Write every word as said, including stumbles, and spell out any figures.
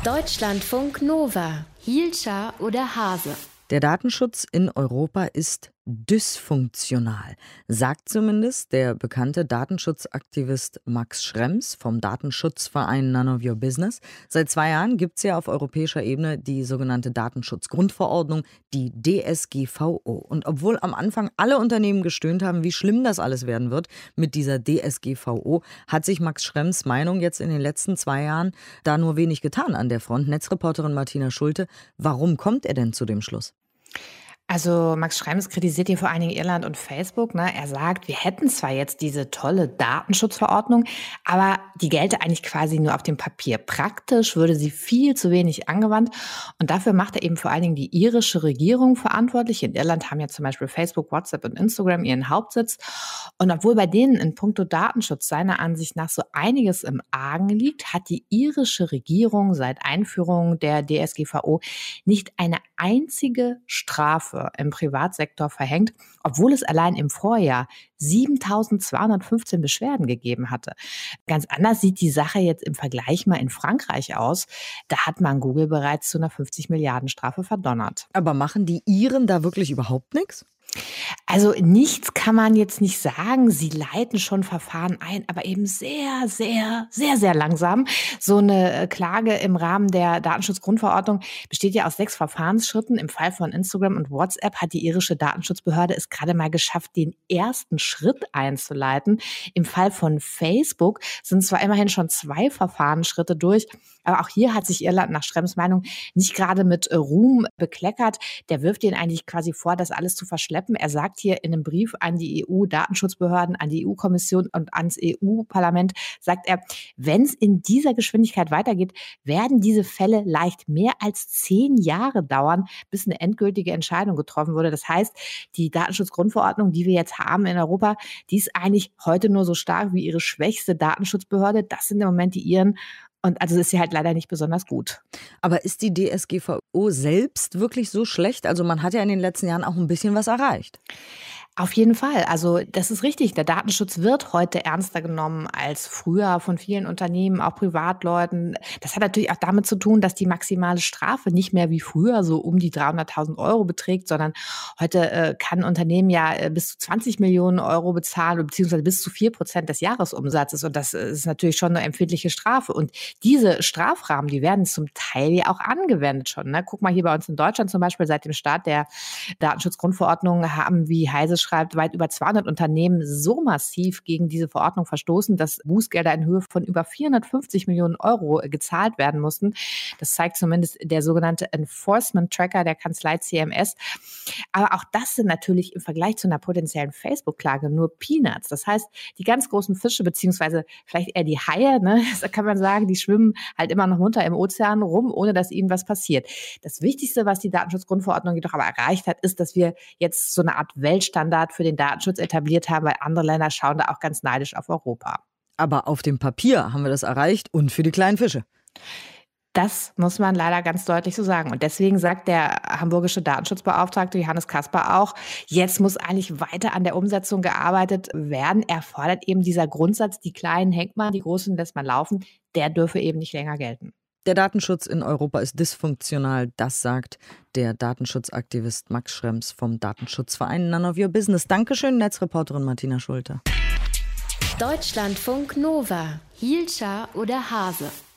Deutschlandfunk Nova. Hielscher oder Hase? Der Datenschutz in Europa ist dysfunktional, sagt zumindest der bekannte Datenschutzaktivist Max Schrems vom Datenschutzverein None of Your Business. Seit zwei Jahren gibt es ja auf europäischer Ebene die sogenannte Datenschutzgrundverordnung, die D S G V O. Und obwohl am Anfang alle Unternehmen gestöhnt haben, wie schlimm das alles werden wird mit dieser D S G V O, hat sich Max Schrems Meinung jetzt in den letzten zwei Jahren da nur wenig getan an der Front. Netzreporterin Martina Schulte, warum kommt er denn zu dem Schluss? Also Max Schrems kritisiert hier vor allen Dingen Irland und Facebook. Ne? Er sagt, wir hätten zwar jetzt diese tolle Datenschutzverordnung, aber die gelte eigentlich quasi nur auf dem Papier. Praktisch würde sie viel zu wenig angewandt. Und dafür macht er eben vor allen Dingen die irische Regierung verantwortlich. In Irland haben ja zum Beispiel Facebook, WhatsApp und Instagram ihren Hauptsitz. Und obwohl bei denen in puncto Datenschutz seiner Ansicht nach so einiges im Argen liegt, hat die irische Regierung seit Einführung der D S G V O nicht eine einzige Strafe im Privatsektor verhängt, obwohl es allein im Vorjahr siebentausendzweihundertfünfzehn Beschwerden gegeben hatte. Ganz anders sieht die Sache jetzt im Vergleich mal in Frankreich aus. Da hat man Google bereits zu einer fünfzig Milliarden Strafe verdonnert. Aber machen die Iren da wirklich überhaupt nichts? Also nichts kann man jetzt nicht sagen. Sie leiten schon Verfahren ein, aber eben sehr, sehr, sehr, sehr langsam. So eine Klage im Rahmen der Datenschutzgrundverordnung besteht ja aus sechs Verfahrensschritten. Im Fall von Instagram und WhatsApp hat die irische Datenschutzbehörde es gerade mal geschafft, den ersten Schritt einzuleiten. Im Fall von Facebook sind zwar immerhin schon zwei Verfahrensschritte durch, aber auch hier hat sich Irland nach Schrems Meinung nicht gerade mit Ruhm bekleckert. Der wirft ihnen eigentlich quasi vor, das alles zu verschleppen. Er sagt hier in einem Brief an die E U-Datenschutzbehörden, an die E U-Kommission und ans E U-Parlament, sagt er, wenn es in dieser Geschwindigkeit weitergeht, werden diese Fälle leicht mehr als zehn Jahre dauern, bis eine endgültige Entscheidung getroffen wurde. Das heißt, die Datenschutzgrundverordnung, die wir jetzt haben in Europa, die ist eigentlich heute nur so stark wie ihre schwächste Datenschutzbehörde. Das sind im Moment die Iren. Und also ist sie halt leider nicht besonders gut. Aber ist die D S G V O selbst wirklich so schlecht? Also man hat ja in den letzten Jahren auch ein bisschen was erreicht. Auf jeden Fall. Also das ist richtig. Der Datenschutz wird heute ernster genommen als früher von vielen Unternehmen, auch Privatleuten. Das hat natürlich auch damit zu tun, dass die maximale Strafe nicht mehr wie früher so um die dreihunderttausend Euro beträgt, sondern heute äh, kann ein Unternehmen ja äh, bis zu zwanzig Millionen Euro bezahlen, beziehungsweise bis zu vier Prozent des Jahresumsatzes. Und das ist natürlich schon eine empfindliche Strafe. Und diese Strafrahmen, die werden zum Teil ja auch angewendet schon. Ne? Guck mal hier bei uns in Deutschland zum Beispiel, seit dem Start der Datenschutzgrundverordnung haben, wie Heise schreibt, weit über zweihundert Unternehmen so massiv gegen diese Verordnung verstoßen, dass Bußgelder in Höhe von über vierhundertfünfzig Millionen Euro gezahlt werden mussten. Das zeigt zumindest der sogenannte Enforcement Tracker der Kanzlei C M S. Aber auch das sind natürlich im Vergleich zu einer potenziellen Facebook-Klage nur Peanuts. Das heißt, die ganz großen Fische, beziehungsweise vielleicht eher die Haie, ne, das kann man sagen, die schwimmen halt immer noch munter im Ozean rum, ohne dass ihnen was passiert. Das Wichtigste, was die Datenschutzgrundverordnung jedoch aber erreicht hat, ist, dass wir jetzt so eine Art Weltstandard für den Datenschutz etabliert haben, weil andere Länder schauen da auch ganz neidisch auf Europa. Aber auf dem Papier haben wir das erreicht und für die kleinen Fische. Das muss man leider ganz deutlich so sagen. Und deswegen sagt der hamburgische Datenschutzbeauftragte Johannes Kasper auch, jetzt muss eigentlich weiter an der Umsetzung gearbeitet werden. Er fordert eben dieser Grundsatz, die Kleinen hängt man, die Großen lässt man laufen, der dürfe eben nicht länger gelten. Der Datenschutz in Europa ist dysfunktional, das sagt der Datenschutzaktivist Max Schrems vom Datenschutzverein None of Your Business. Dankeschön, Netzreporterin Martina Schulte. Deutschlandfunk Nova. Hielscher oder Hase?